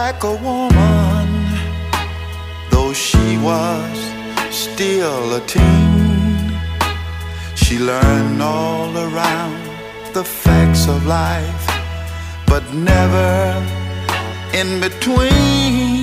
like a woman, though she was still a teen. She learned all around the facts of life, but never in between.